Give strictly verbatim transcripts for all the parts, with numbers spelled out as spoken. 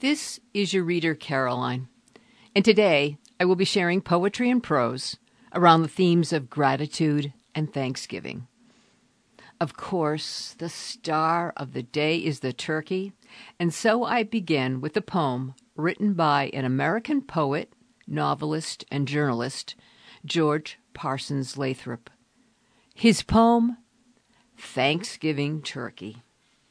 This is your reader, Caroline, and today I will be sharing poetry and prose around the themes of gratitude and thanksgiving. Of course, the star of the day is the turkey, and so I begin with a poem written by an American poet, novelist, and journalist, George Parsons Lathrop. His poem, Thanksgiving Turkey.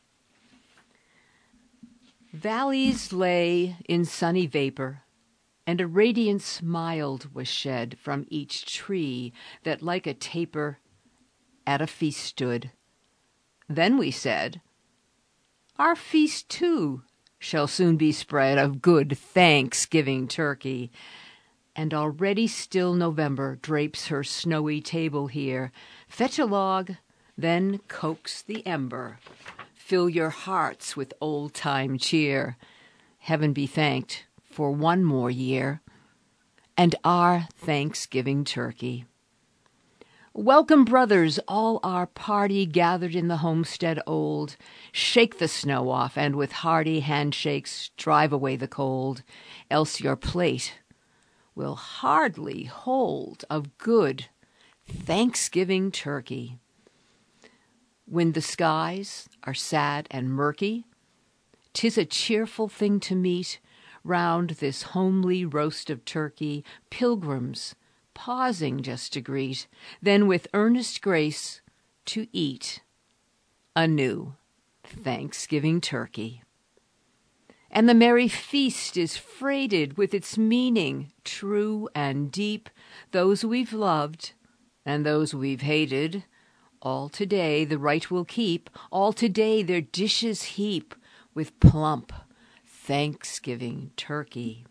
Valleys lay in sunny vapor, and a radiance mild was shed from each tree that like a taper at a feast stood. Then we said, our feast too shall soon be spread of good Thanksgiving turkey. And already still November drapes her snowy table here. Fetch a log, then coax the ember. Fill your hearts with old-time cheer. Heaven be thanked for one more year and our Thanksgiving turkey. Welcome, brothers, all our party gathered in the homestead old. Shake the snow off and with hearty handshakes drive away the cold, else your plate will hardly hold of good Thanksgiving turkey. When the skies are sad and murky, 'tis a cheerful thing to meet round this homely roast of turkey, pilgrims pausing just to greet, then with earnest grace to eat a new Thanksgiving turkey. And the merry feast is freighted with its meaning, true and deep, those we've loved and those we've hated. All today the right will keep, all today their dishes heap with plump Thanksgiving turkey.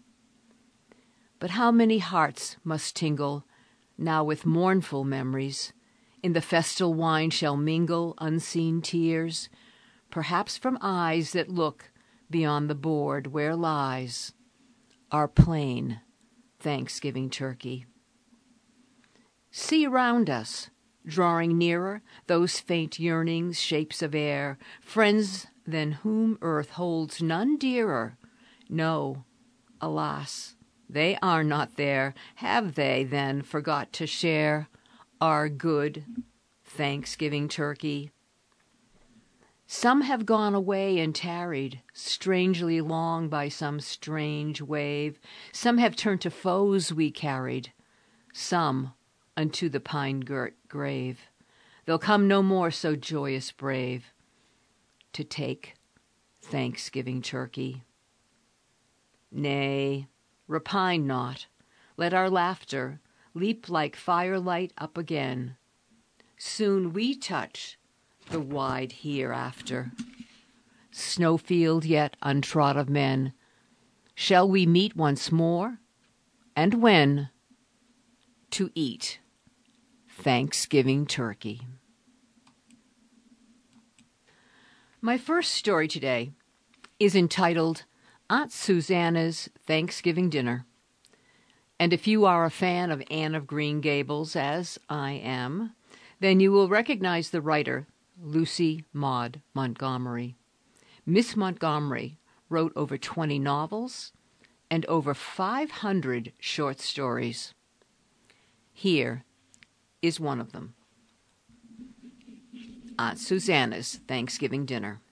But how many hearts must tingle now with mournful memories? In the festal wine shall mingle unseen tears, perhaps from eyes that look beyond the board where lies our plain Thanksgiving turkey. See around us, drawing nearer, those faint yearnings, shapes of air, friends than whom earth holds none dearer. No, alas, they are not there. Have they, then, forgot to share our good Thanksgiving turkey? Some have gone away and tarried, strangely long by some strange wave. Some have turned to foes we carried, some unto the pine-girt grave. They'll come no more so joyous brave to take Thanksgiving turkey. Nay, repine not, let our laughter leap like firelight up again. Soon we touch the wide hereafter, snowfield yet untrod of men. Shall we meet once more, and when, to eat Thanksgiving turkey? My first story today is entitled Aunt Susanna's Thanksgiving Dinner. And if you are a fan of Anne of Green Gables, as I am, then you will recognize the writer, Lucy Maud Montgomery. Miss Montgomery wrote over twenty novels and over five hundred short stories. Here is one of them. Aunt Susanna's Thanksgiving Dinner.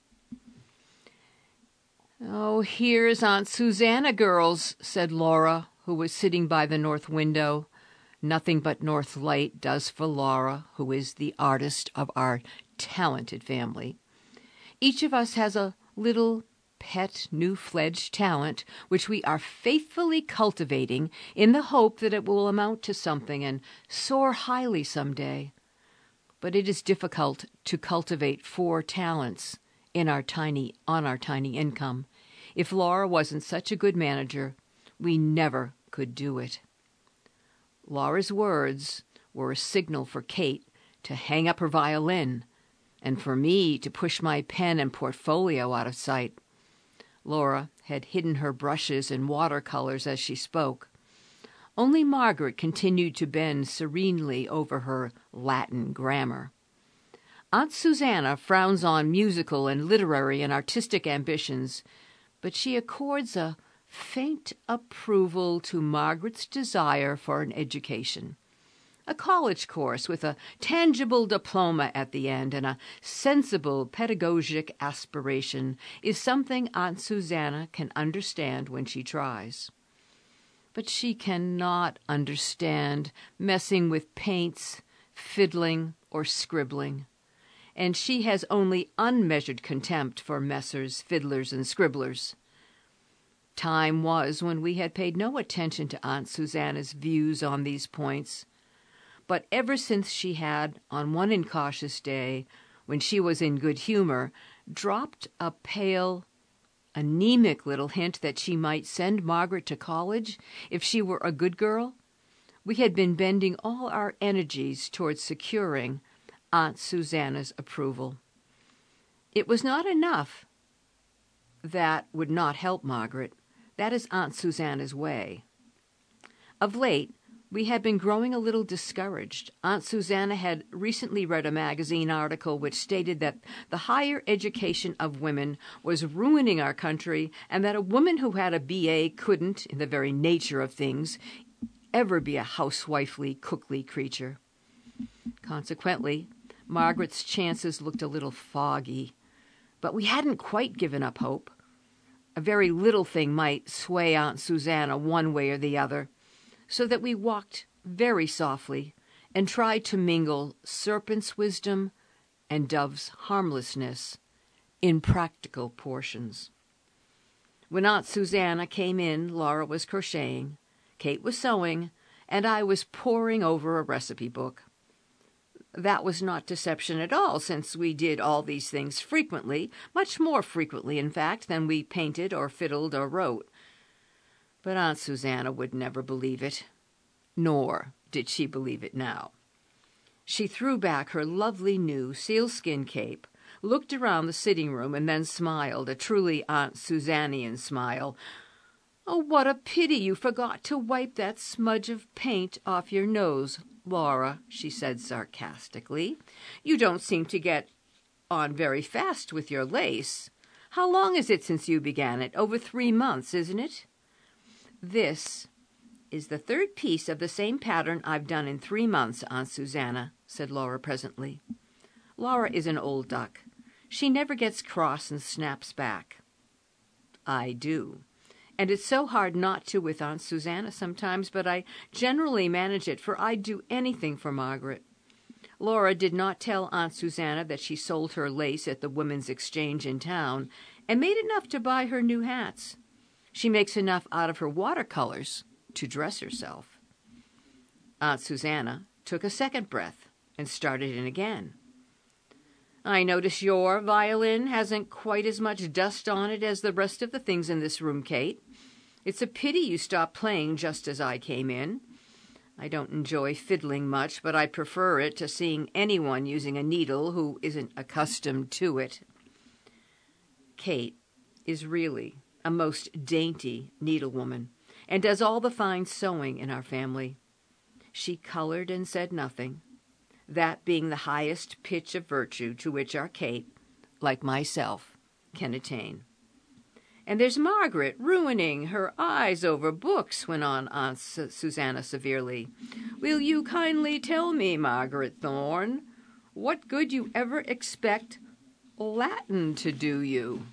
Oh, here's Aunt Susanna, girls, said Laura, who was sitting by the north window. Nothing but north light does for Laura, who is the artist of our talented family. Each of us has a little pet new-fledged talent which we are faithfully cultivating in the hope that it will amount to something and soar highly some day. But it is difficult to cultivate four talents in our tiny on our tiny income. If Laura wasn't such a good manager, we never could do it. Laura's words were a signal for Kate to hang up her violin and for me to push my pen and portfolio out of sight. Laura had hidden her brushes and watercolors as she spoke. Only Margaret continued to bend serenely over her Latin grammar. Aunt Susanna frowns on musical and literary and artistic ambitions, but she accords a faint approval to Margaret's desire for an education. A college course with a tangible diploma at the end and a sensible pedagogic aspiration is something Aunt Susanna can understand when she tries. But she cannot understand messing with paints, fiddling, or scribbling, and she has only unmeasured contempt for messers, fiddlers, and scribblers. Time was when we had paid no attention to Aunt Susanna's views on these points, but ever since she had, on one incautious day, when she was in good humor, dropped a pale, anemic little hint that she might send Margaret to college if she were a good girl, we had been bending all our energies towards securing Aunt Susanna's approval. It was not enough. That would not help Margaret. That is Aunt Susanna's way. Of late, we had been growing a little discouraged. Aunt Susanna had recently read a magazine article which stated that the higher education of women was ruining our country and that a woman who had a B A couldn't, in the very nature of things, ever be a housewifely, cookly creature. Consequently, Margaret's chances looked a little foggy, but we hadn't quite given up hope. A very little thing might sway Aunt Susanna one way or the other, so that we walked very softly and tried to mingle serpent's wisdom and dove's harmlessness in practical portions. When Aunt Susanna came in, Laura was crocheting, Kate was sewing, and I was poring over a recipe book. That was not deception at all, since we did all these things frequently, much more frequently, in fact, than we painted or fiddled or wrote. But Aunt Susanna would never believe it, nor did she believe it now. She threw back her lovely new sealskin cape, looked around the sitting room, and then smiled, a truly Aunt Susannian smile. "Oh, what a pity you forgot to wipe that smudge of paint off your nose, Laura," she said sarcastically. "You don't seem to get on very fast with your lace. How long is it since you began it? Over three months, isn't it?" "This is the third piece of the same pattern I've done in three months, Aunt Susanna," said Laura presently. Laura is an old duck. She never gets cross and snaps back. I do. And it's so hard not to with Aunt Susanna sometimes, but I generally manage it, for I'd do anything for Margaret. Laura did not tell Aunt Susanna that she sold her lace at the Women's Exchange in town, and made enough to buy her new hats. She makes enough out of her watercolors to dress herself. Aunt Susanna took a second breath and started in again. "I notice your violin hasn't quite as much dust on it as the rest of the things in this room, Kate. It's a pity you stopped playing just as I came in. I don't enjoy fiddling much, but I prefer it to seeing anyone using a needle who isn't accustomed to it." Kate is really a most dainty needlewoman, and does all the fine sewing in our family. She colored and said nothing, that being the highest pitch of virtue to which our Kate, like myself, can attain. "And there's Margaret ruining her eyes over books," went on Aunt Susanna severely. "Will you kindly tell me, Margaret Thorne, what good you ever expect Latin to do you?"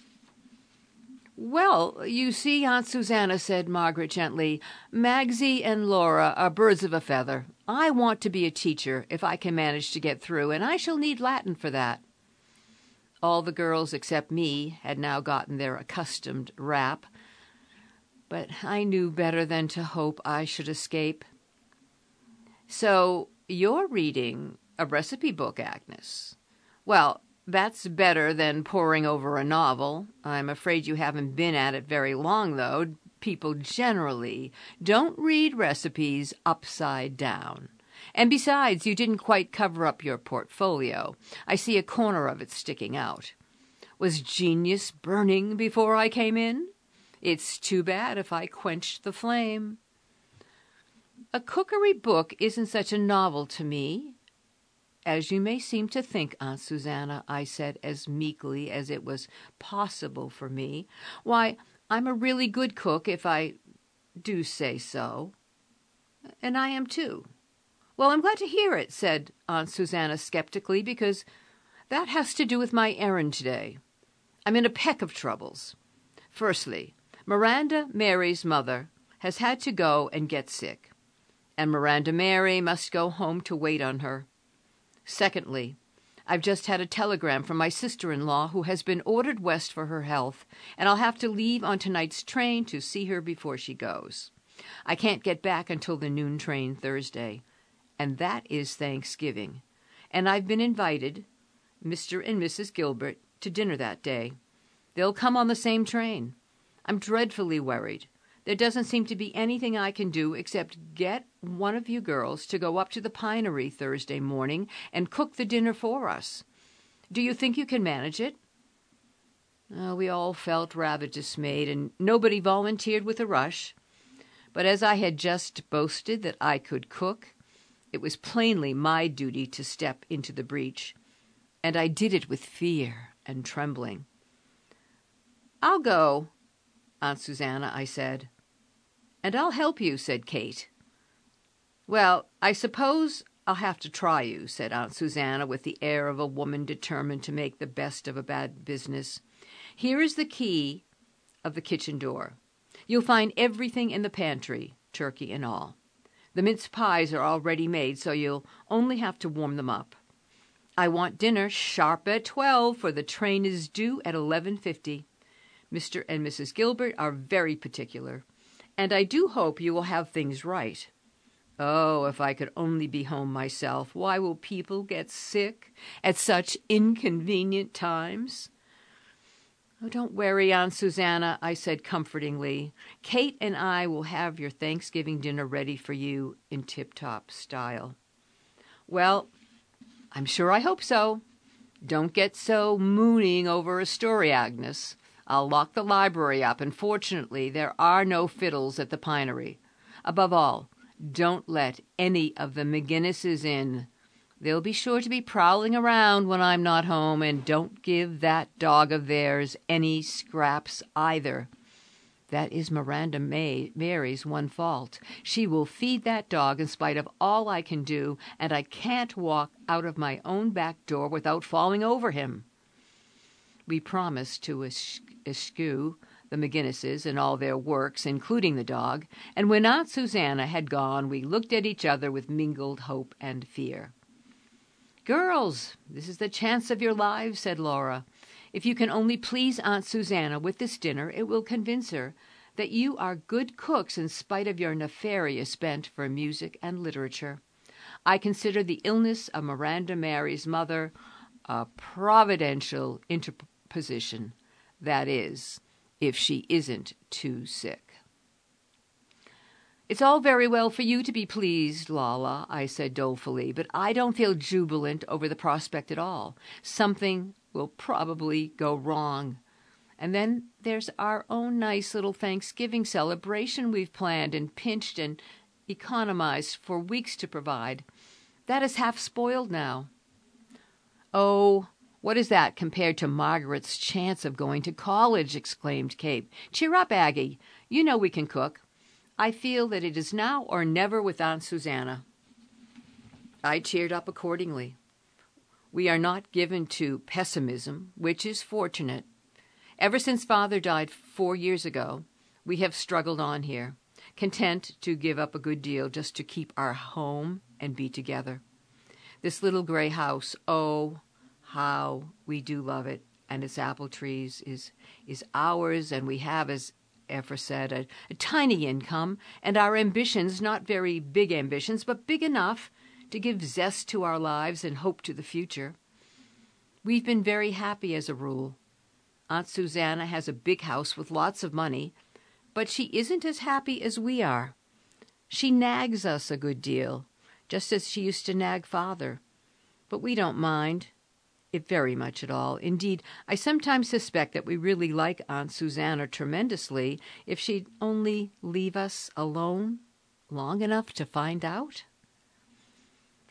"Well, you see, Aunt Susanna," said Margaret gently, "Magsy and Laura are birds of a feather. I want to be a teacher if I can manage to get through, and I shall need Latin for that." All the girls except me had now gotten their accustomed rap, but I knew better than to hope I should escape. "So you're reading a recipe book, Agnes. Well, that's better than poring over a novel. I'm afraid you haven't been at it very long, though. People generally don't read recipes upside down. And besides, you didn't quite cover up your portfolio. I see a corner of it sticking out. Was genius burning before I came in? It's too bad if I quenched the flame." "A cookery book isn't such a novel to me," as you may seem to think, Aunt Susanna," I said as meekly as it was possible for me. "Why, I'm a really good cook, if I do say so. And I am, too." "Well, I'm glad to hear it," said Aunt Susanna skeptically, "because that has to do with my errand today. I'm in a peck of troubles. Firstly, Miranda Mary's mother has had to go and get sick, and Miranda Mary must go home to wait on her. Secondly, I've just had a telegram from my sister-in-law, who has been ordered west for her health, and I'll have to leave on tonight's train to see her before she goes. I can't get back until the noon train Thursday, and that is Thanksgiving, and I've been invited, Mister and Missus Gilbert, to dinner that day. They'll come on the same train. I'm dreadfully worried. There doesn't seem to be anything I can do except get one of you girls to go up to the Pinery Thursday morning and cook the dinner for us. Do you think you can manage it?" Uh, we all felt rather dismayed, and nobody volunteered with a rush. But as I had just boasted that I could cook, it was plainly my duty to step into the breach, and I did it with fear and trembling. "I'll go, Aunt Susanna," I said. "And I'll help you," said Kate. "Well, I suppose I'll have to try you," said Aunt Susanna with the air of a woman determined to make the best of a bad business. "Here is the key of the kitchen door. You'll find everything in the pantry, turkey and all. The mince pies are already made, so you'll only have to warm them up. I want dinner sharp at twelve, for the train is due at eleven fifty. Mister and Missus Gilbert are very particular, and I do hope you will have things right. Oh, if I could only be home myself. Why will people get sick at such inconvenient times?" "Oh, don't worry, Aunt Susanna," I said comfortingly. "Kate and I will have your Thanksgiving dinner ready for you in tip-top style." "Well, I'm sure I hope so. Don't get so mooning over a story, Agnes. I'll lock the library up, and fortunately there are no fiddles at the Pinery. Above all, don't let any of the McGinnises in. They'll be sure to be prowling around when I'm not home, and don't give that dog of theirs any scraps either. That is Miranda May, Mary's one fault. She will feed that dog in spite of all I can do, and I can't walk out of my own back door without falling over him." We promised to eschew the McGinnises and all their works, including the dog, and when Aunt Susanna had gone, we looked at each other with mingled hope and fear. "Girls, this is the chance of your lives," said Laura. "If you can only please Aunt Susanna with this dinner, it will convince her that you are good cooks in spite of your nefarious bent for music and literature. I consider the illness of Miranda Mary's mother a providential interposition, that is, if she isn't too sick." "It's all very well for you to be pleased, Lala," I said dolefully, "but I don't feel jubilant over the prospect at all. Something will probably go wrong. And then there's our own nice little Thanksgiving celebration we've planned and pinched and economized for weeks to provide. That is half spoiled now." "Oh, what is that compared to Margaret's chance of going to college?" exclaimed Kate. "Cheer up, Aggie. You know we can cook. I feel that it is now or never with Aunt Susanna." I cheered up accordingly. We are not given to pessimism, which is fortunate. Ever since Father died four years ago, we have struggled on here, content to give up a good deal just to keep our home and be together. This little gray house, oh, how we do love it, and its apple trees is is ours, and we have, as Efra said, a, a tiny income, and our ambitions, not very big ambitions, but big enough to give zest to our lives and hope to the future. We've been very happy as a rule. Aunt Susanna has a big house with lots of money, but she isn't as happy as we are. She nags us a good deal, just as she used to nag Father. But we don't mind it very much at all. Indeed, I sometimes suspect that we really like Aunt Susanna tremendously if she'd only leave us alone long enough to find out.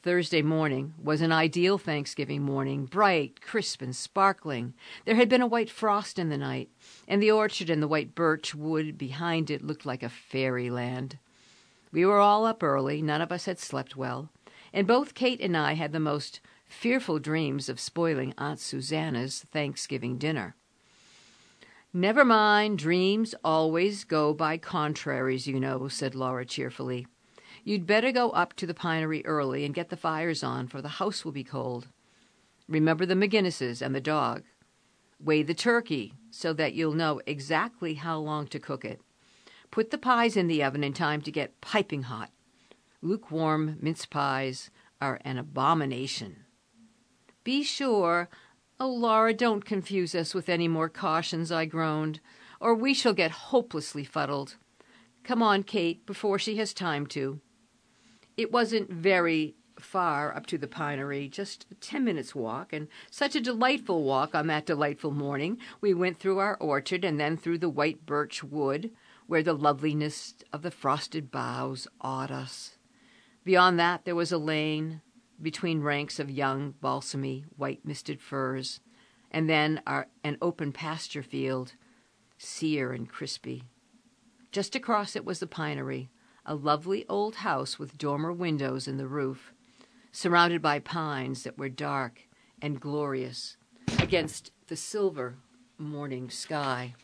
Thursday morning was an ideal Thanksgiving morning, bright, crisp, and sparkling. There had been a white frost in the night, and the orchard and the white birch wood behind it looked like a fairyland. We were all up early, none of us had slept well, and both Kate and I had the most fearful dreams of spoiling Aunt Susanna's Thanksgiving dinner. "Never mind, dreams always go by contraries, you know," said Laura cheerfully. "You'd better go up to the pinery early and get the fires on, for the house will be cold. Remember the McGinnises and the dog. Weigh the turkey so that you'll know exactly how long to cook it. Put the pies in the oven in time to get piping hot. Lukewarm mince pies are an abomination." "Be sure. Oh, Laura, don't confuse us with any more cautions," I groaned, "or we shall get hopelessly fuddled. Come on, Kate, before she has time to." It wasn't very far up to the pinery, just a ten minutes' walk, and such a delightful walk on that delightful morning. We went through our orchard and then through the white birch wood, where the loveliness of the frosted boughs awed us. Beyond that there was a lane between ranks of young, balsamy, white-misted firs, and then our, an open pasture field, sere and crispy. Just across it was the pinery, a lovely old house with dormer windows in the roof, surrounded by pines that were dark and glorious against the silver morning sky.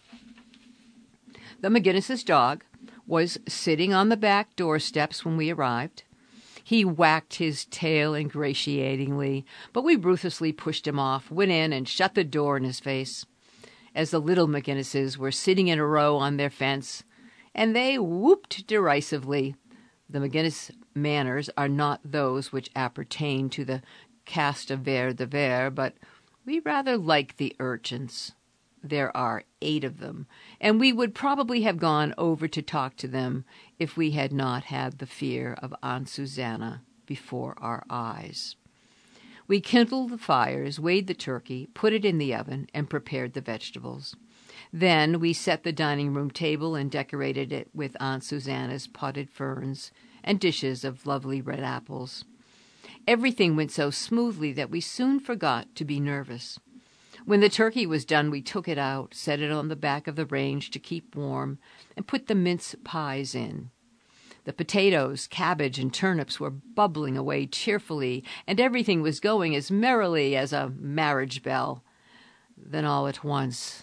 The McGinnis's dog was sitting on the back doorsteps when we arrived. He whacked his tail ingratiatingly, but we ruthlessly pushed him off, went in, and shut the door in his face. As the little McGinnises were sitting in a row on their fence, and they whooped derisively. The McGinnis manners are not those which appertain to the caste of Vere de Vere, but we rather like the urchins. There are eight of them, and we would probably have gone over to talk to them if we had not had the fear of Aunt Susanna before our eyes. We kindled the fires, weighed the turkey, put it in the oven, and prepared the vegetables. Then we set the dining room table and decorated it with Aunt Susanna's potted ferns and dishes of lovely red apples. Everything went so smoothly that we soon forgot to be nervous. When the turkey was done, we took it out, set it on the back of the range to keep warm, and put the mince pies in. The potatoes, cabbage, and turnips were bubbling away cheerfully, and everything was going as merrily as a marriage bell. Then all at once,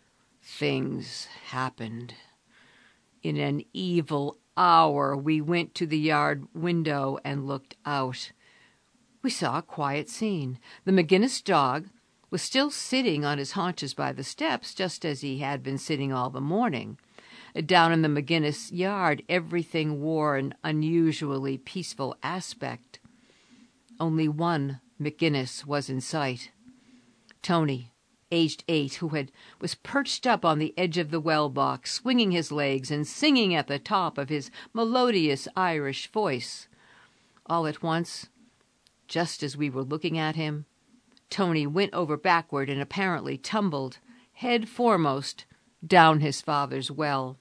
things happened. In an evil hour, we went to the yard window and looked out. We saw a quiet scene. The McGinnis dog was still sitting on his haunches by the steps, just as he had been sitting all the morning. Down in the McGinnis yard, everything wore an unusually peaceful aspect. Only one McGinnis was in sight. Tony, aged eight, who had was perched up on the edge of the well box, swinging his legs and singing at the top of his melodious Irish voice. All at once, just as we were looking at him, Tony went over backward and apparently tumbled, head foremost, down his father's well.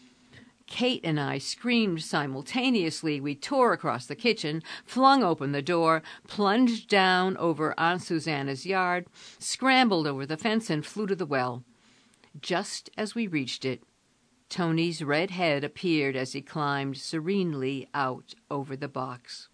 Kate and I screamed simultaneously. We tore across the kitchen, flung open the door, plunged down over Aunt Susanna's yard, scrambled over the fence, and flew to the well. Just as we reached it, Tony's red head appeared as he climbed serenely out over the box.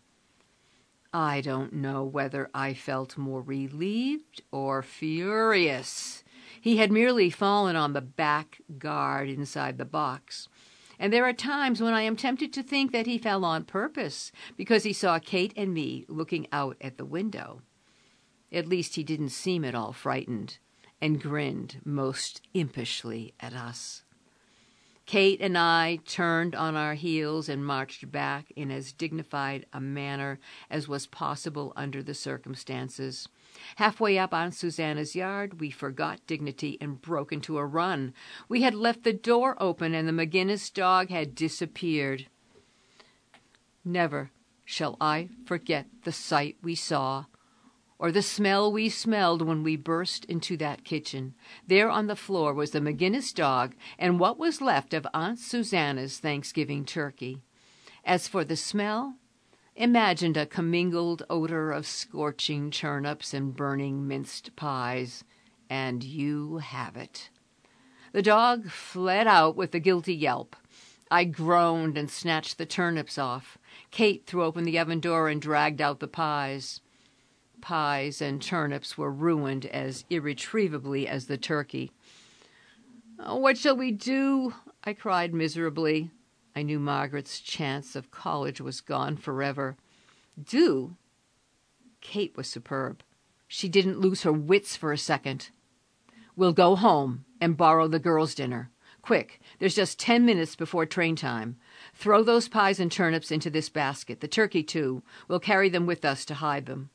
I don't know whether I felt more relieved or furious. He had merely fallen on the back guard inside the box, and there are times when I am tempted to think that he fell on purpose because he saw Kate and me looking out at the window. At least he didn't seem at all frightened, and grinned most impishly at us. Kate and I turned on our heels and marched back in as dignified a manner as was possible under the circumstances. Halfway up Aunt Susanna's yard, we forgot dignity and broke into a run. We had left the door open, and the McGinnis dog had disappeared. Never shall I forget the sight we saw, or the smell we smelled when we burst into that kitchen. There on the floor was the McGinnis dog and what was left of Aunt Susanna's Thanksgiving turkey. As for the smell, imagined a commingled odor of scorching turnips and burning minced pies, and you have it. The dog fled out with a guilty yelp. I groaned and snatched the turnips off. Kate threw open the oven door and dragged out the pies. Pies and turnips were ruined as irretrievably as the turkey. "Oh, what shall we do?" I cried miserably. I knew Margaret's chance of college was gone forever. Do? Kate was superb. She didn't lose her wits for a second. "We'll go home and borrow the girls' dinner. Quick, there's just ten minutes before train time. Throw those pies and turnips into this basket, the turkey too. We'll carry them with us to hide them."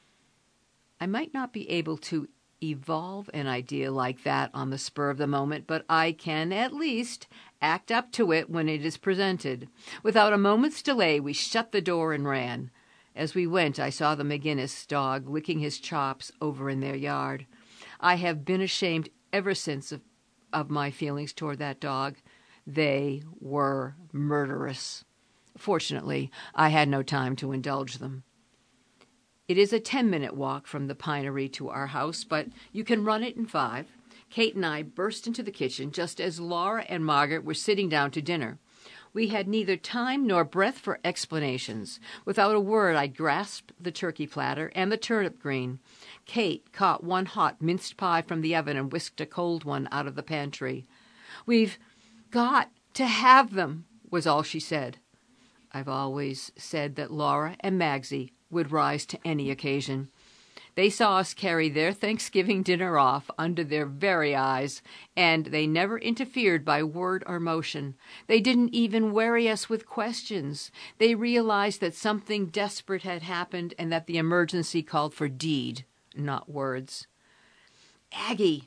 I might not be able to evolve an idea like that on the spur of the moment, but I can at least act up to it when it is presented. Without a moment's delay, we shut the door and ran. As we went, I saw the McGinnis dog licking his chops over in their yard. I have been ashamed ever since of, of my feelings toward that dog. They were murderous. Fortunately, I had no time to indulge them. It is a ten-minute walk from the Pinery to our house, but you can run it in five. Kate and I burst into the kitchen just as Laura and Margaret were sitting down to dinner. We had neither time nor breath for explanations. Without a word, I grasped the turkey platter and the turnip green. Kate caught one hot minced pie from the oven and whisked a cold one out of the pantry. "We've got to have them," was all she said. I've always said that Laura and Magsy would rise to any occasion. They saw us carry their Thanksgiving dinner off under their very eyes, and they never interfered by word or motion. They didn't even worry us with questions. They realized that something desperate had happened and that the emergency called for deed, not words. "Aggie,"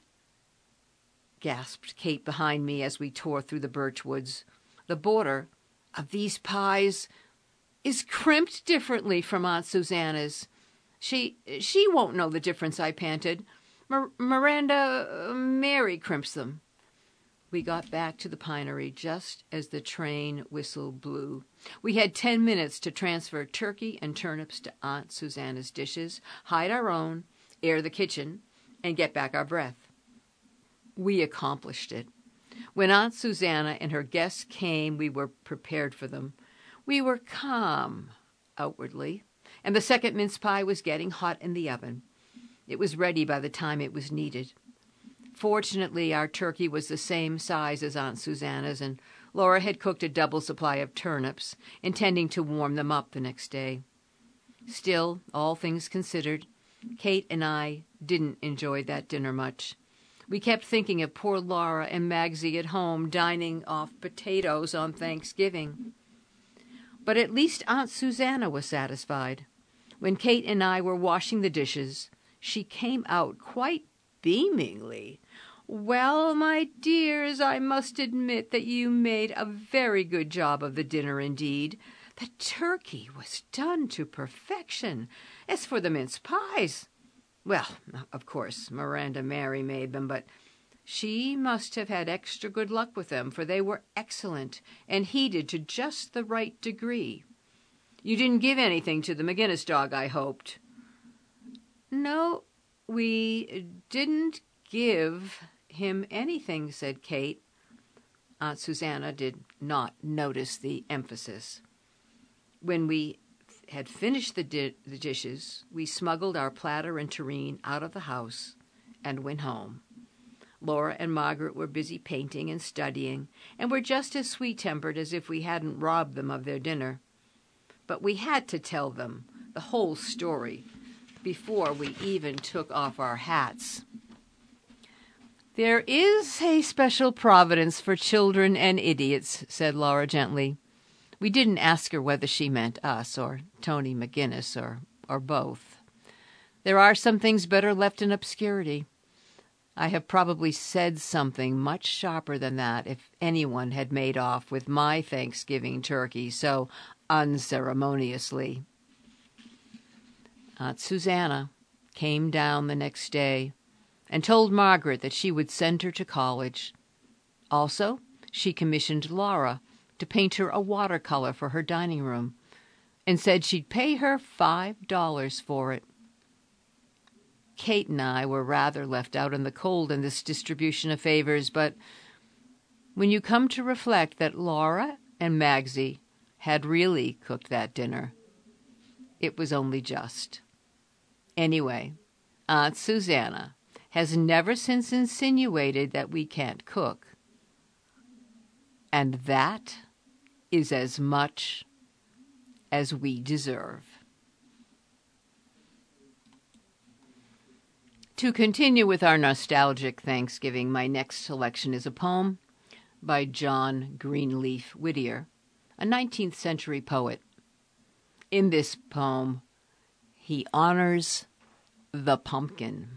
gasped Kate behind me as we tore through the birch woods, "the border of these pies is crimped differently from Aunt Susanna's. She she won't know the difference," I panted. Mir- Miranda, uh, Mary crimps them." We got back to the Pinery just as the train whistle blew. We had ten minutes to transfer turkey and turnips to Aunt Susanna's dishes, hide our own, air the kitchen, and get back our breath. We accomplished it. When Aunt Susanna and her guests came, we were prepared for them. We were calm, outwardly, and the second mince pie was getting hot in the oven. It was ready by the time it was needed. Fortunately, our turkey was the same size as Aunt Susanna's, and Laura had cooked a double supply of turnips, intending to warm them up the next day. Still, all things considered, Kate and I didn't enjoy that dinner much. We kept thinking of poor Laura and Magsy at home dining off potatoes on Thanksgiving. But at least Aunt Susanna was satisfied. When Kate and I were washing the dishes, she came out quite beamingly. "Well, my dears, I must admit that you made a very good job of the dinner indeed. The turkey was done to perfection. As for the mince pies, well, of course, Miranda Mary made them, but she must have had extra good luck with them, for they were excellent and heated to just the right degree. You didn't give anything to the McGinnis dog, I hoped." "No, we didn't give him anything," said Kate. Aunt Susanna did not notice the emphasis. When we had finished the, di- the dishes, we smuggled our platter and tureen out of the house and went home. Laura and Margaret were busy painting and studying, and were just as sweet-tempered as if we hadn't robbed them of their dinner. But we had to tell them the whole story before we even took off our hats. "There is a special providence for children and idiots," said Laura gently. We didn't ask her whether she meant us or Tony McGinnis or, or both. There are some things better left in obscurity. I have probably said something much sharper than that if anyone had made off with my Thanksgiving turkey so unceremoniously. Aunt Susanna came down the next day and told Margaret that she would send her to college. Also, she commissioned Laura to paint her a watercolor for her dining room. and said she'd pay her five dollars for it. Kate and I were rather left out in the cold in this distribution of favors, but when you come to reflect that Laura and Magsy had really cooked that dinner, it was only just. Anyway, Aunt Susanna has never since insinuated that we can't cook. And that is as much as we deserve. To continue with our nostalgic Thanksgiving, my next selection is a poem by John Greenleaf Whittier, a nineteenth century poet. In this poem, he honors the pumpkin.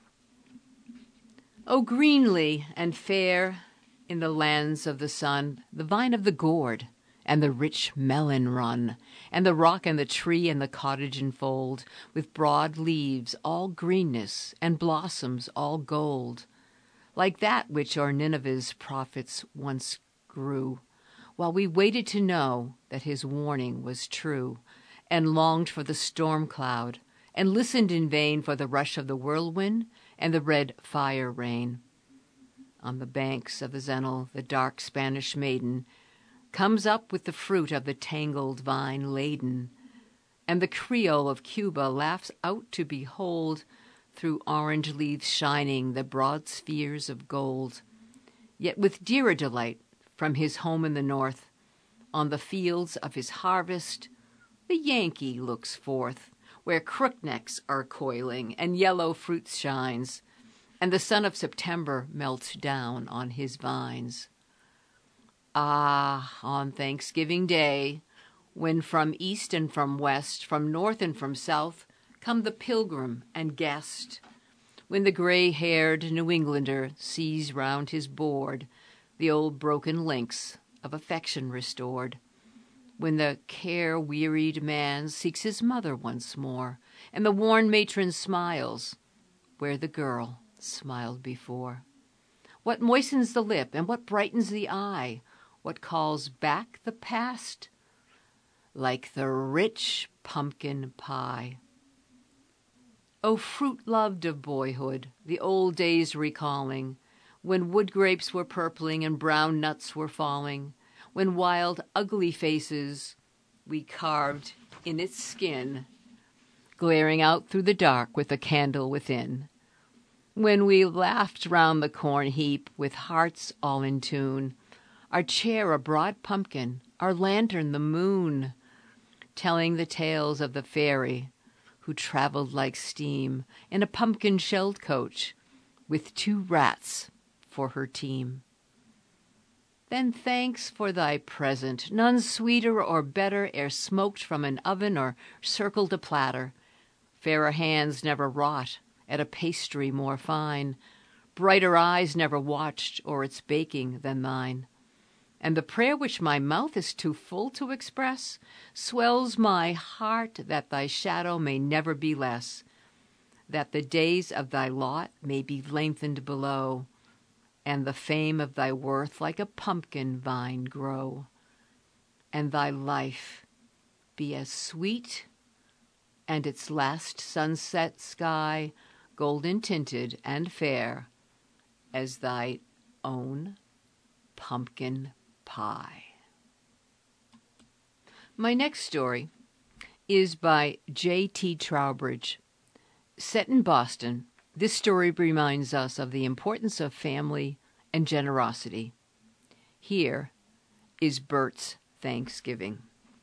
O greenly and fair in the lands of the sun, the vine of the gourd and the rich melon run, and the rock and the tree and the cottage enfold, with broad leaves all greenness and blossoms all gold, like that which o'er Nineveh's prophets once grew, while we waited to know that his warning was true, and longed for the storm cloud, and listened in vain for the rush of the whirlwind and the red fire rain. On the banks of the Xenil, the dark Spanish maiden comes up with the fruit of the tangled vine laden, and the Creole of Cuba laughs out to behold, through orange leaves shining, the broad spheres of gold. Yet with dearer delight, from his home in the north, on the fields of his harvest, the Yankee looks forth, where crooknecks are coiling, and yellow fruit shines, and the sun of September melts down on his vines. Ah, on Thanksgiving Day, when from east and from west, from north and from south, come the pilgrim and guest, when the gray-haired New Englander sees round his board the old broken links of affection restored, when the care-wearied man seeks his mother once more, and the worn matron smiles where the girl smiled before. What moistens the lip and what brightens the eye? What calls back the past? Like the rich pumpkin pie. O fruit loved of boyhood, the old days recalling, when wood grapes were purpling and brown nuts were falling, when wild, ugly faces we carved in its skin, glaring out through the dark with a candle within, when we laughed round the corn heap with hearts all in tune, our chair a broad pumpkin, our lantern the moon, telling the tales of the fairy who traveled like steam in a pumpkin-shelled coach with two rats for her team. Then thanks for thy present, none sweeter or better ere smoked from an oven or circled a platter. Fairer hands never wrought at a pastry more fine, brighter eyes never watched o'er its baking than thine. And the prayer which my mouth is too full to express swells my heart that thy shadow may never be less, that the days of thy lot may be lengthened below, and the fame of thy worth like a pumpkin vine grow, and thy life be as sweet, and its last sunset sky golden tinted and fair as thy own pumpkin pie. My next story is by J T Trowbridge. Set in Boston, this story reminds us of the importance of family and generosity. Here is Bert's Thanksgiving.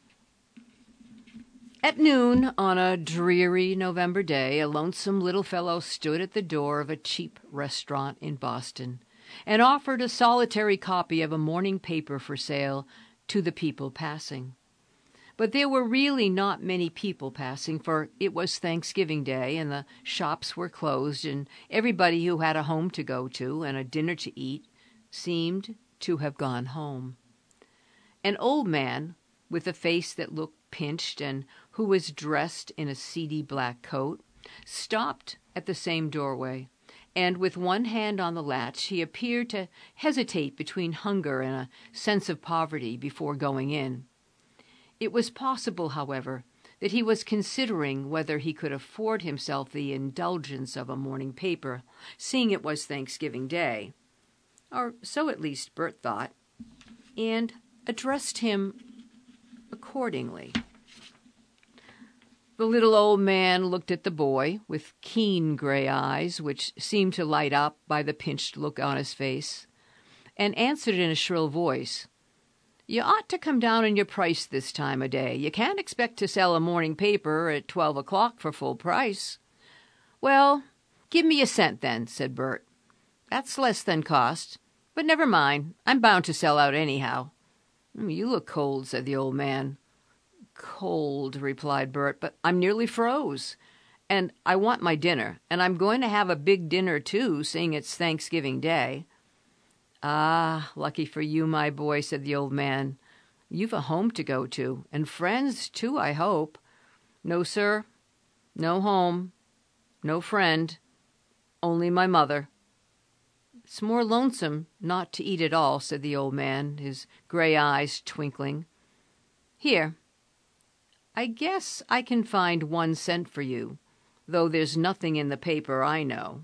At noon on a dreary November day, a lonesome little fellow stood at the door of a cheap restaurant in Boston and offered a solitary copy of a morning paper for sale to the people passing. But there were really not many people passing, for it was Thanksgiving Day, and the shops were closed, and everybody who had a home to go to and a dinner to eat seemed to have gone home. An old man, with a face that looked pinched and who was dressed in a seedy black coat, stopped at the same doorway, and with one hand on the latch he appeared to hesitate between hunger and a sense of poverty before going in. It was possible, however, that he was considering whether he could afford himself the indulgence of a morning paper, seeing it was Thanksgiving Day, or so at least Bert thought, and addressed him accordingly. The little old man looked at the boy with keen gray eyes, which seemed to light up by the pinched look on his face, and answered in a shrill voice, "You ought to come down in your price this time o' day. You can't expect to sell a morning paper at twelve o'clock for full price." "Well, give me a cent then," said Bert. "That's less than cost. But never mind, I'm bound to sell out anyhow." "You look cold," said the old man. "Cold," replied Bert, "but I'm nearly froze. And I want my dinner, and I'm going to have a big dinner, too, seeing it's Thanksgiving Day." "Ah, lucky for you, my boy," said the old man. "You've a home to go to, and friends, too, I hope." "No, sir. No home. No friend. Only my mother." "It's more lonesome not to eat at all," said the old man, his gray eyes twinkling. "Here. I guess I can find one cent for you, though there's nothing in the paper I know."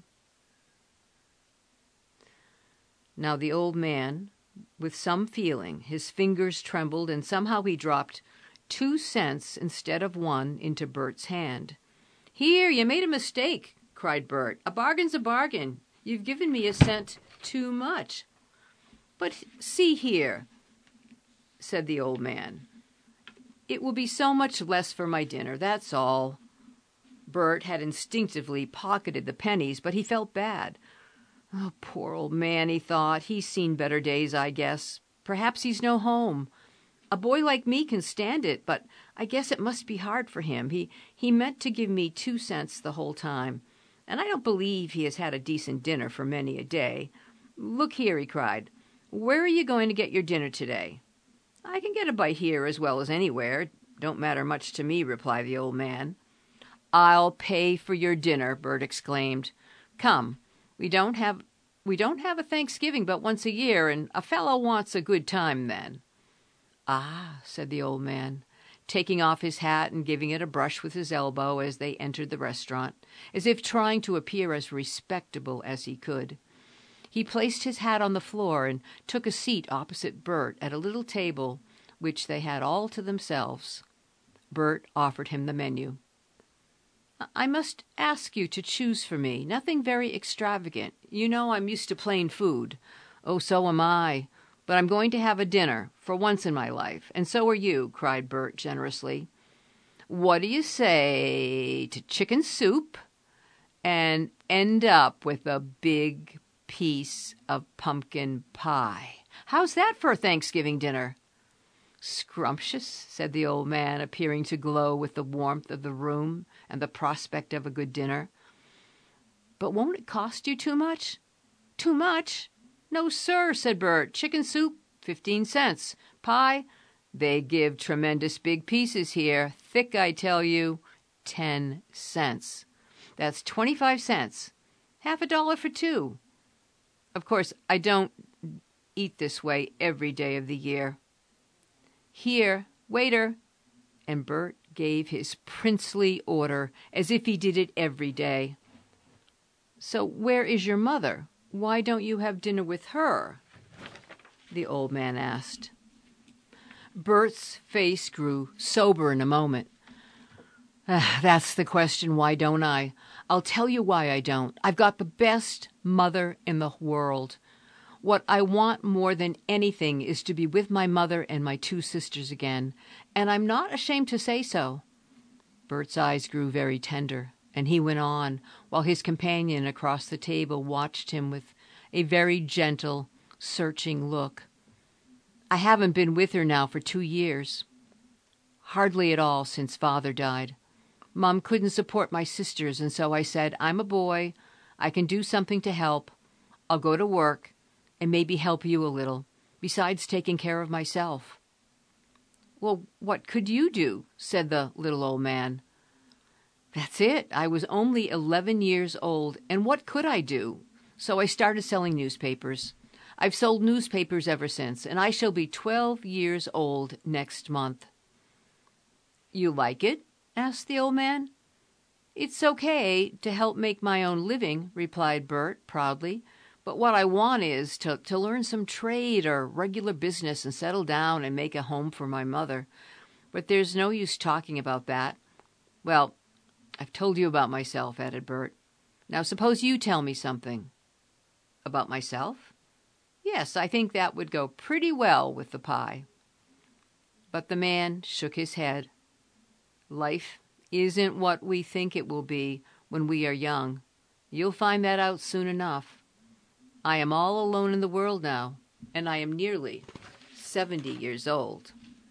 Now the old man, with some feeling, his fingers trembled, and somehow he dropped two cents instead of one into Bert's hand. "Here, you made a mistake," cried Bert. "A bargain's a bargain. You've given me a cent too much." "But see here," said the old man. "It will be so much less for my dinner, that's all." Bert had instinctively pocketed the pennies, but he felt bad. "Oh, poor old man," he thought. "He's seen better days, I guess. Perhaps he's no home. A boy like me can stand it, but I guess it must be hard for him. He he meant to give me two cents the whole time, and I don't believe he has had a decent dinner for many a day. Look here," he cried. "Where are you going to get your dinner today?" "I can get a bite here as well as anywhere. Don't matter much to me," replied the old man. "I'll pay for your dinner," Bert exclaimed. "Come, we don't have we don't have a Thanksgiving but once a year, and a fellow wants a good time then." "Ah," said the old man, taking off his hat and giving it a brush with his elbow as they entered the restaurant, as if trying to appear as respectable as he could. He placed his hat on the floor and took a seat opposite Bert at a little table which they had all to themselves. Bert offered him the menu. "I must ask you to choose for me. Nothing very extravagant. You know I'm used to plain food." "Oh, so am I. But I'm going to have a dinner, for once in my life, and so are you," cried Bert generously. "What do you say to chicken soup and end up with a big piece of pumpkin pie? How's that for a Thanksgiving dinner?" "Scrumptious," said the old man, appearing to glow with the warmth of the room and the prospect of a good dinner. "But won't it cost you too much?" "Too much? No, sir," said Bert. "Chicken soup, fifteen cents. Pie, they give tremendous big pieces here. Thick, I tell you, ten cents. That's twenty-five cents. Half a dollar for two. Of course, I don't eat this way every day of the year. Here, waiter," and Bert gave his princely order as if he did it every day. "So where is your mother? Why don't you have dinner with her?" the old man asked. Bert's face grew sober in a moment. Ah, "That's the question, why don't I? I'll tell you why I don't. I've got the best mother in the world. What I want more than anything is to be with my mother and my two sisters again, and I'm not ashamed to say so." Bert's eyes grew very tender, and he went on, while his companion across the table watched him with a very gentle, searching look. "I haven't been with her now for two years. Hardly at all since Father died. Mom couldn't support my sisters, and so I said, I'm a boy. I can do something to help. I'll go to work and maybe help you a little, besides taking care of myself." "Well, what could you do?" said the little old man. "That's it. I was only eleven years old, and what could I do? So I started selling newspapers. I've sold newspapers ever since, and I shall be twelve years old next month." "You like it?" asked the old man. "It's okay to help make my own living," replied Bert proudly. "But what I want is to, to learn some trade or regular business and settle down and make a home for my mother. But there's no use talking about that. Well, I've told you about myself," added Bert. "Now suppose you tell me something." "About myself?" "Yes, I think that would go pretty well with the pie." But the man shook his head. "Life isn't what we think it will be when we are young. You'll find that out soon enough. I am all alone in the world now, and I am nearly seventy years old.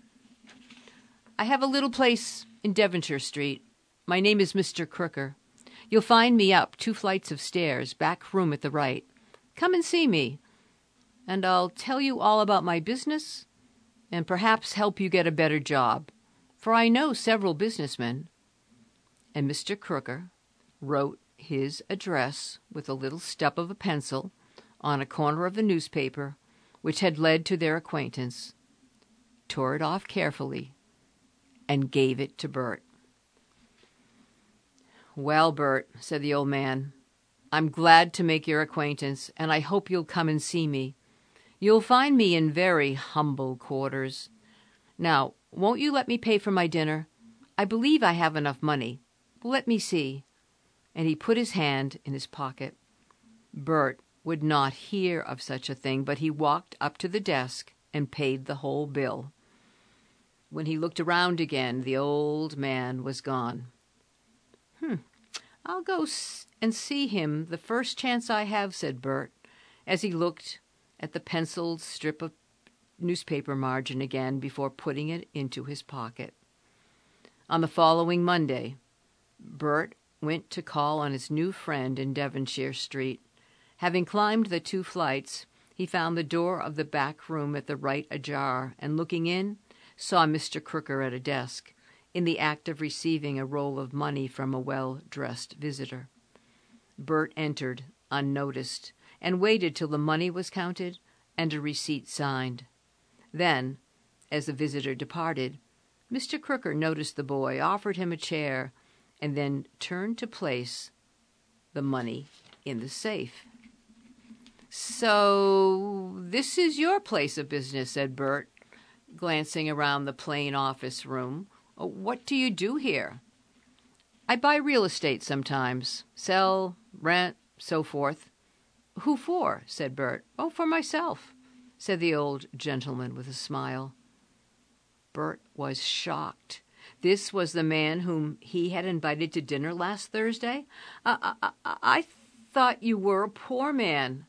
I have a little place in Devonshire Street. My name is Mister Crooker. You'll find me up two flights of stairs, back room at the right. Come and see me, and I'll tell you all about my business and perhaps help you get a better job, for I know several businessmen." And Mister Crooker wrote his address with a little stub of a pencil on a corner of the newspaper which had led to their acquaintance, tore it off carefully, and gave it to Bert. "Well, Bert," said the old man, "I'm glad to make your acquaintance, and I hope you'll come and see me. You'll find me in very humble quarters. Now, won't you let me pay for my dinner? I believe I have enough money. Let me see." And he put his hand in his pocket. Bert would not hear of such a thing, but he walked up to the desk and paid the whole bill. When he looked around again, the old man was gone. "Hmm, I'll go s- and see him the first chance I have," said Bert, as he looked at the penciled strip of newspaper margin again before putting it into his pocket. On the following Monday, Bert went to call on his new friend in Devonshire Street. Having climbed the two flights, he found the door of the back room at the right ajar, and looking in, saw Mister Crooker at a desk, in the act of receiving a roll of money from a well-dressed visitor. Bert entered, unnoticed, and waited till the money was counted and a receipt signed. Then, as the visitor departed, Mister Crooker noticed the boy, offered him a chair, and then turned to place the money in the safe. "So this is your place of business," said Bert, glancing around the plain office room. "What do you do here?" "I buy real estate sometimes, sell, rent, so forth." "Who for?" said Bert. "Oh, for myself," said the old gentleman with a smile. Bert was shocked. This was the man whom he had invited to dinner last Thursday. I, I, I, I thought you were a poor man."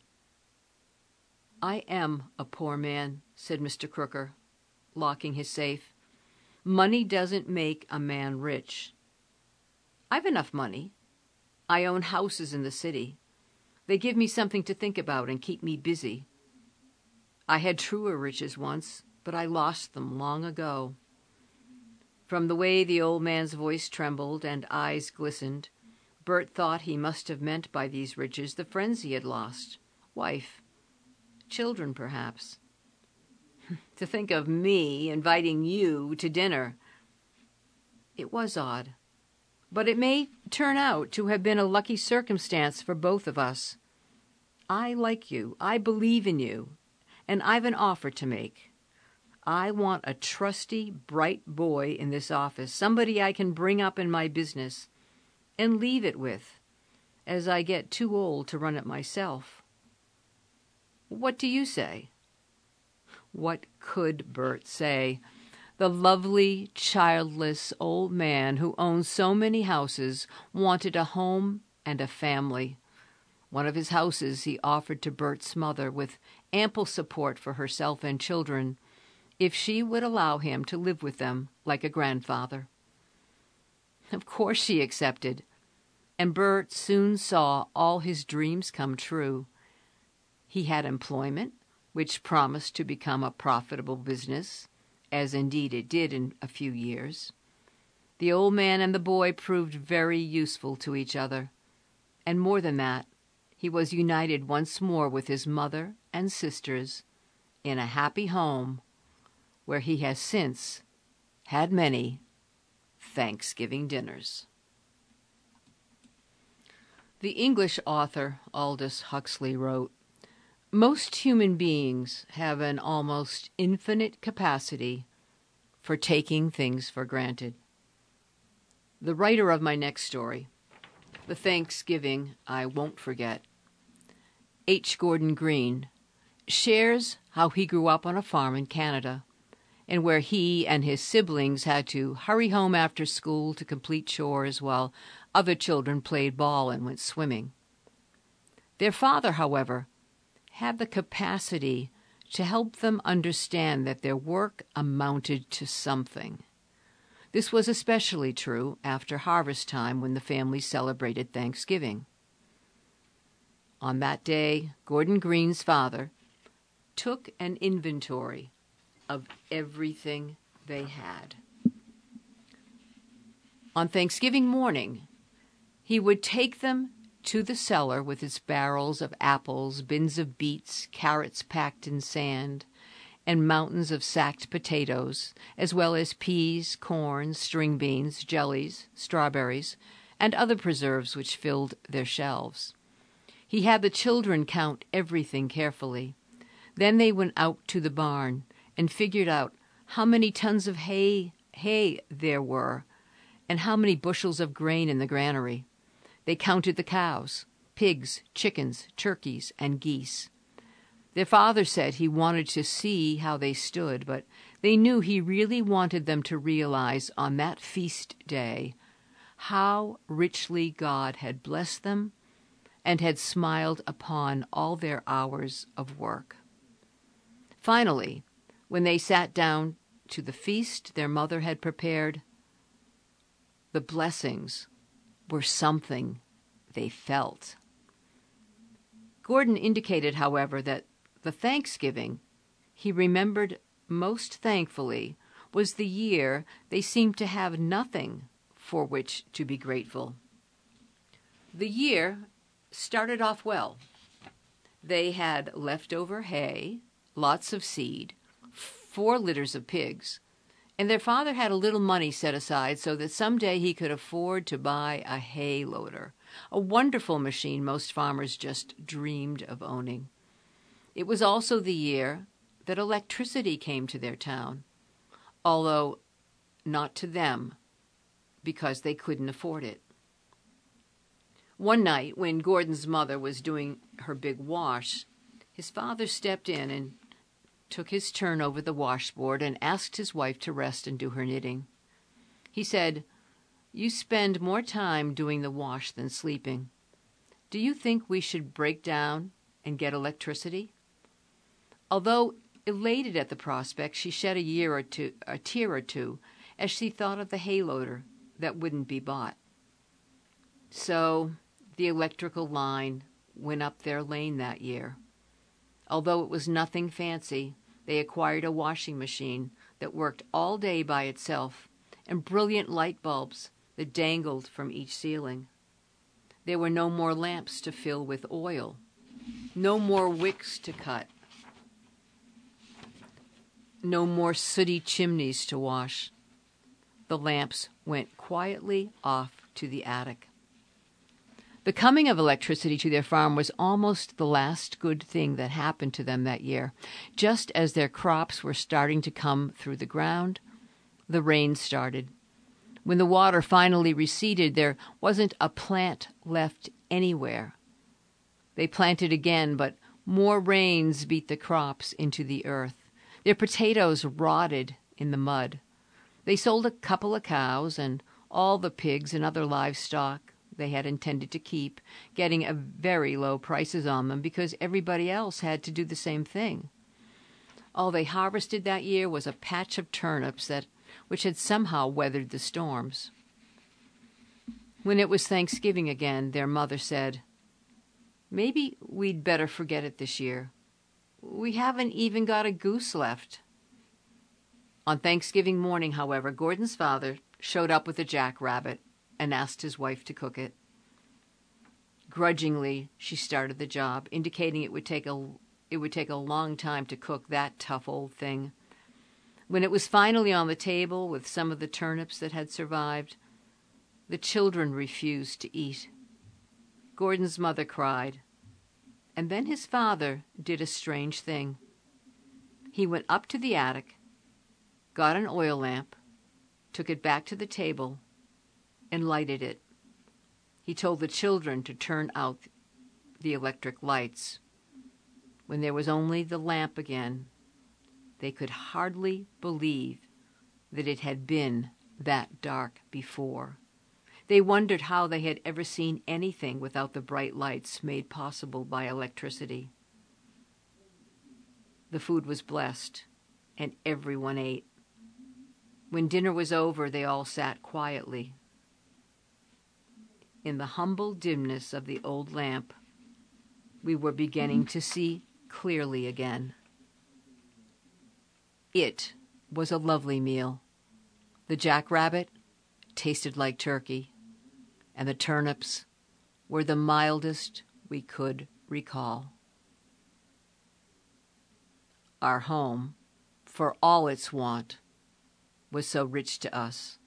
"I am a poor man," said Mister Crooker, locking his safe. "Money doesn't make a man rich. I've enough money. I own houses in the city. They give me something to think about and keep me busy. I had truer riches once, but I lost them long ago." From the way the old man's voice trembled and eyes glistened, Bert thought he must have meant by these riches the friends he had lost, wife, children, perhaps. "To think of me inviting you to dinner." It was odd, but it may turn out to have been a lucky circumstance for both of us. I like you, I believe in you, and I've an offer to make. I want a trusty, bright boy in this office, somebody I can bring up in my business and leave it with, as I get too old to run it myself. What do you say?" What could Bert say? The lovely, childless old man who owned so many houses wanted a home and a family. One of his houses he offered to Bert's mother, with ample support for herself and children, if she would allow him to live with them like a grandfather. Of course she accepted, and Bert soon saw all his dreams come true. He had employment, which promised to become a profitable business, as indeed it did in a few years. The old man and the boy proved very useful to each other, and more than that, he was united once more with his mother and sisters in a happy home, where he has since had many Thanksgiving dinners. The English author Aldous Huxley wrote, "Most human beings have an almost infinite capacity for taking things for granted." The writer of my next story, The Thanksgiving I Won't Forget, H. Gordon Green, shares how he grew up on a farm in Canada, and where he and his siblings had to hurry home after school to complete chores while other children played ball and went swimming. Their father, however, had the capacity to help them understand that their work amounted to something. This was especially true after harvest time when the family celebrated Thanksgiving. On that day, Gordon Green's father took an inventory of everything they had. On Thanksgiving morning, he would take them to the cellar with its barrels of apples, bins of beets, carrots packed in sand, and mountains of sacked potatoes, as well as peas, corn, string beans, jellies, strawberries, and other preserves which filled their shelves. He had the children count everything carefully. Then they went out to the barn and figured out how many tons of hay, hay there were and how many bushels of grain in the granary. They counted the cows, pigs, chickens, turkeys, and geese. Their father said he wanted to see how they stood, but they knew he really wanted them to realize on that feast day how richly God had blessed them and had smiled upon all their hours of work. Finally, when they sat down to the feast their mother had prepared, the blessings were something they felt. Gordon indicated, however, that the Thanksgiving he remembered most thankfully was the year they seemed to have nothing for which to be grateful. The year started off well. They had leftover hay, lots of seed, four litters of pigs, and their father had a little money set aside so that someday he could afford to buy a hay loader, a wonderful machine most farmers just dreamed of owning. It was also the year that electricity came to their town, although not to them because they couldn't afford it. One night, when Gordon's mother was doing her big wash, his father stepped in and took his turn over the washboard and asked his wife to rest and do her knitting. He said, "You spend more time doing the wash than sleeping. Do you think we should break down and get electricity?" Although elated at the prospect, she shed a year or two, a tear or two as she thought of the hay loader that wouldn't be bought. So the electrical line went up their lane that year. Although it was nothing fancy, they acquired a washing machine that worked all day by itself and brilliant light bulbs that dangled from each ceiling. There were no more lamps to fill with oil, no more wicks to cut, no more sooty chimneys to wash. The lamps went quietly off to the attic. The coming of electricity to their farm was almost the last good thing that happened to them that year. Just as their crops were starting to come through the ground, the rain started. When the water finally receded, there wasn't a plant left anywhere. They planted again, but more rains beat the crops into the earth. Their potatoes rotted in the mud. They sold a couple of cows and all the pigs and other livestock they had intended to keep, getting a very low prices on them because everybody else had to do the same thing. All they harvested that year was a patch of turnips that which had somehow weathered the storms. When it was Thanksgiving again, their mother said, "Maybe we'd better forget it this year. We haven't even got a goose left." On Thanksgiving morning, however, Gordon's father showed up with a jackrabbit and asked his wife to cook it. Grudgingly, she started the job, indicating it would take a it would take a long time to cook that tough old thing. When it was finally on the table with some of the turnips that had survived, the children refused to eat. Gordon's mother cried, and then his father did a strange thing. He went up to the attic, got an oil lamp, took it back to the table, and lighted it. He told the children to turn out the electric lights. When there was only the lamp again, they could hardly believe that it had been that dark before. They wondered how they had ever seen anything without the bright lights made possible by electricity. The food was blessed, and everyone ate. When dinner was over, they all sat quietly. In the humble dimness of the old lamp, we were beginning to see clearly again. It was a lovely meal. The jackrabbit tasted like turkey, and the turnips were the mildest we could recall. Our home, for all its want, was so rich to us.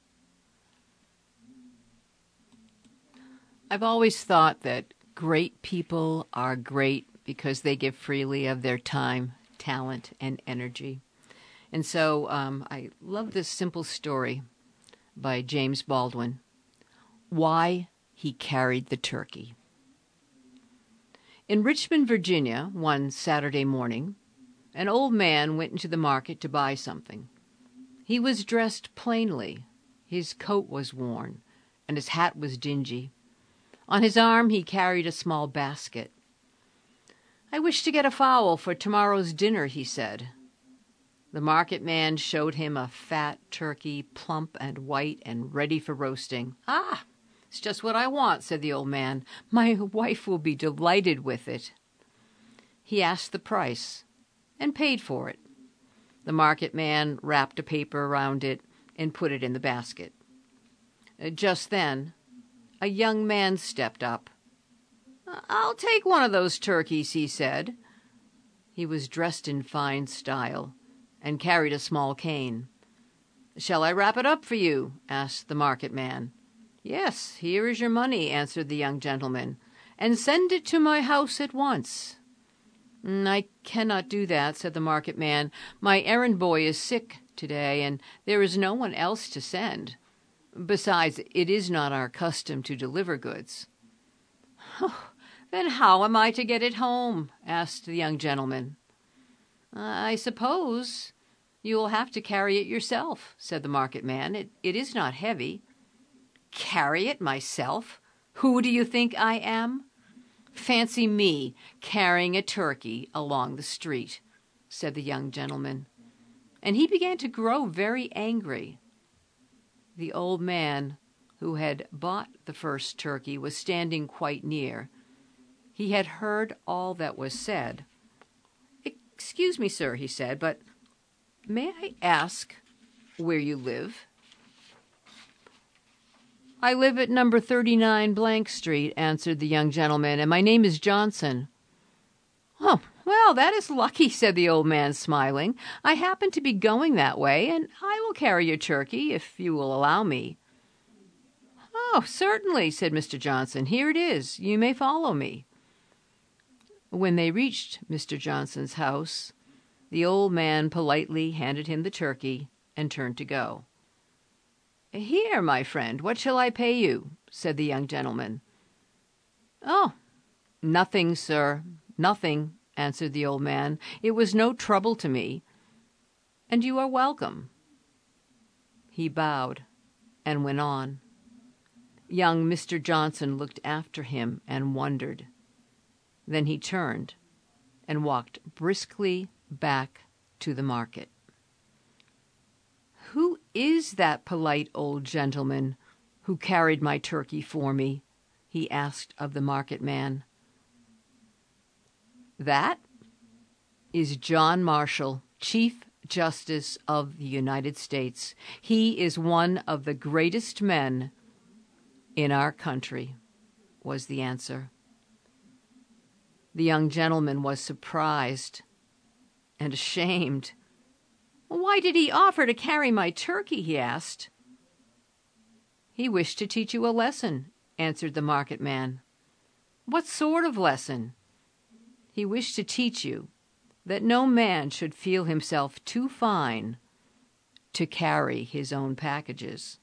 I've always thought that great people are great because they give freely of their time, talent, and energy. And so um, I love this simple story by James Baldwin, Why He Carried the Turkey. In Richmond, Virginia, one Saturday morning, an old man went into the market to buy something. He was dressed plainly. His coat was worn, and his hat was dingy. On his arm he carried a small basket. "I wish to get a fowl for tomorrow's dinner," he said. The market man showed him a fat turkey, plump and white and ready for roasting. "Ah, it's just what I want," said the old man. "My wife will be delighted with it." He asked the price and paid for it. The market man wrapped a paper around it and put it in the basket. Just then, a young man stepped up. "I'll take one of those turkeys," he said. He was dressed in fine style and carried a small cane. "Shall I wrap it up for you?" asked the market man. "Yes, here is your money," answered the young gentleman, "and send it to my house at once." "I cannot do that," said the market man. "My errand boy is sick today, and there is no one else to send. Besides, it is not our custom to deliver goods." "Oh, then how am I to get it home?" asked the young gentleman. "I suppose you will have to carry it yourself," said the market man. It, it is not heavy." "Carry it myself? Who do you think I am? Fancy me carrying a turkey along the street," said the young gentleman. And he began to grow very angry. The old man who had bought the first turkey was standing quite near. He had heard all that was said. "Excuse me, sir," he said, "but may I ask where you live?" "I live at number thirty-nine Blank Street," answered the young gentleman, "and my name is Johnson." "Oh, well, that is lucky," said the old man, smiling. "I happen to be going that way, and I will carry your turkey if you will allow me." "Oh, certainly," said Mister Johnson. "Here it is. You may follow me." When they reached Mister Johnson's house, the old man politely handed him the turkey and turned to go. "Here, my friend, what shall I pay you?" said the young gentleman. "Oh, nothing, sir, nothing," answered the old man. "It was no trouble to me, and you are welcome." He bowed and went on. Young Mister Johnson looked after him and wondered. Then he turned and walked briskly back to the market. "Who is that polite old gentleman who carried my turkey for me?" he asked of the market man. "That is John Marshall, Chief Justice of the United States. He is one of the greatest men in our country," was the answer. The young gentleman was surprised and ashamed. Why did he offer to carry my turkey? He asked. He wished to teach you a lesson, answered the market man. What sort of lesson? He wished to teach you that no man should feel himself too fine to carry his own packages.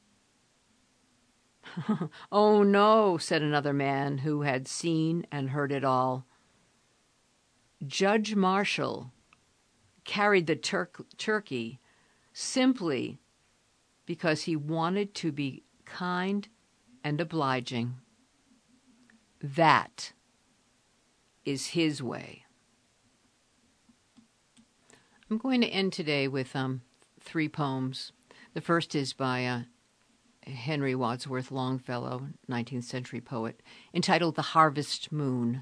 Oh, no, said another man who had seen and heard it all. Judge Marshall carried the tur- turkey simply because he wanted to be kind and obliging. That is his way. I'm going to end today with um, three poems. The first is by uh, Henry Wadsworth Longfellow, nineteenth century poet, entitled The Harvest Moon.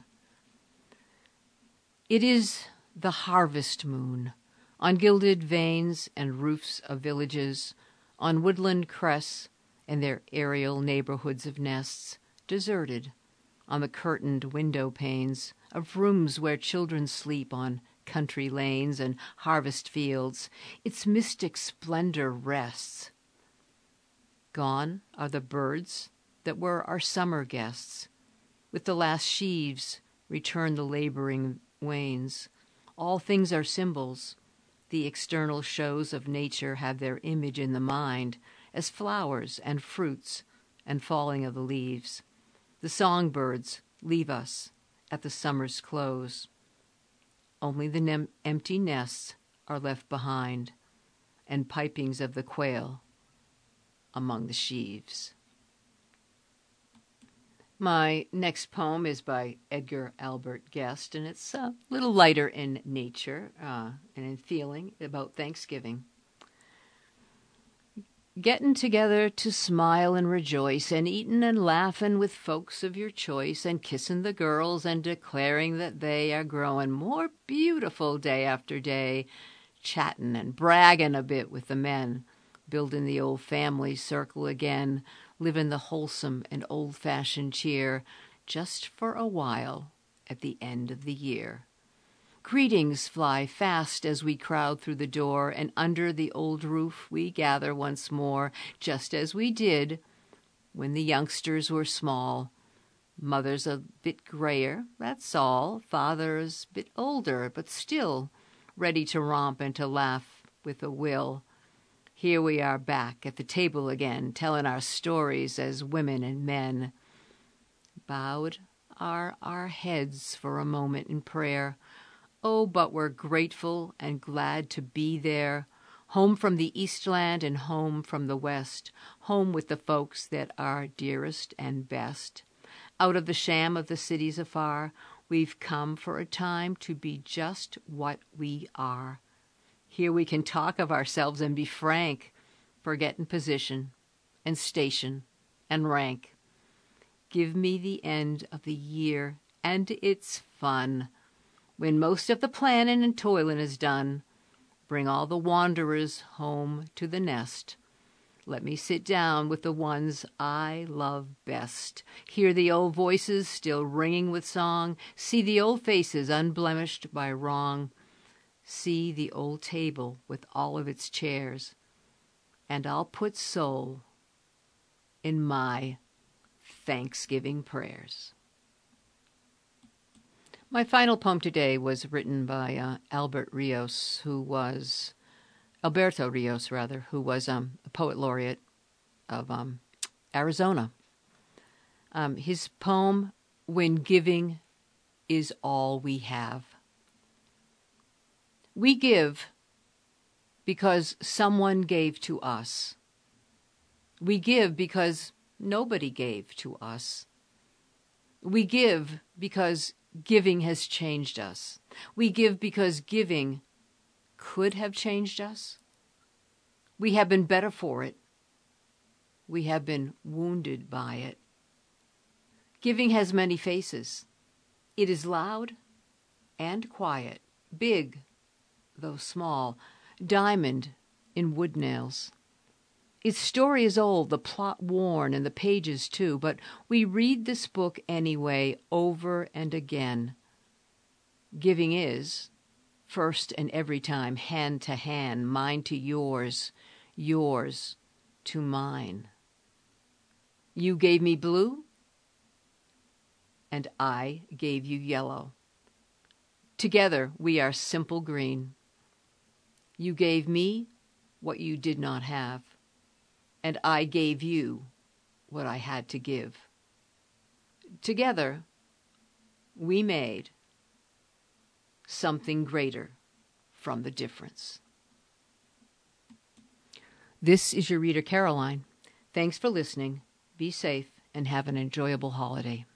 It is the harvest moon, on gilded vanes and roofs of villages, on woodland crests and their aerial neighborhoods of nests, deserted, on the curtained window panes of rooms where children sleep on country lanes and harvest fields, its mystic splendor rests. Gone are the birds that were our summer guests. With the last sheaves return the laboring wains. All things are symbols. The external shows of nature have their image in the mind, as flowers and fruits and falling of the leaves. The songbirds leave us at the summer's close. Only the nem- empty nests are left behind, and pipings of the quail among the sheaves. My next poem is by Edgar Albert Guest, and it's a little lighter in nature uh, and in feeling, about Thanksgiving. Gettin' together to smile and rejoice, and eatin' and laughin' with folks of your choice, and kissin' the girls and declaring that they are growin' more beautiful day after day, chattin' and braggin' a bit with the men, buildin' the old family circle again, livin' the wholesome and old-fashioned cheer, just for a while at the end of the year. Greetings fly fast as we crowd through the door, and under the old roof we gather once more, just as we did when the youngsters were small. Mother's a bit grayer, that's all. Father's a bit older, but still ready to romp and to laugh with a will. Here we are back at the table again, telling our stories as women and men. Bowed are our heads for a moment in prayer. Oh, but we're grateful and glad to be there, home from the Eastland and home from the West, home with the folks that are dearest and best. Out of the sham of the cities afar, we've come for a time to be just what we are. Here we can talk of ourselves and be frank, forgetting position and station and rank. Give me the end of the year and its fun. When most of the planning and toiling is done, bring all the wanderers home to the nest. Let me sit down with the ones I love best. Hear the old voices still ringing with song. See the old faces unblemished by wrong. See the old table with all of its chairs. And I'll put soul in my Thanksgiving prayers. My final poem today was written by uh, Albert Rios, who was, Alberto Rios, rather, who was um, a poet laureate of um, Arizona. Um, his poem, When Giving is All We Have. We give because someone gave to us. We give because nobody gave to us. We give because giving has changed us. We give because giving could have changed us. We have been better for it. We have been wounded by it. Giving has many faces. It is loud and quiet, big, though small, diamond in wood nails. Its story is old, the plot worn, and the pages too, but we read this book anyway, over and again. Giving is first and every time, hand to hand, mine to yours, yours to mine. You gave me blue, and I gave you yellow. Together we are simple green. You gave me what you did not have, and I gave you what I had to give. Together we made something greater from the difference. This is your reader, Caroline. Thanks for listening. Be safe and have an enjoyable holiday.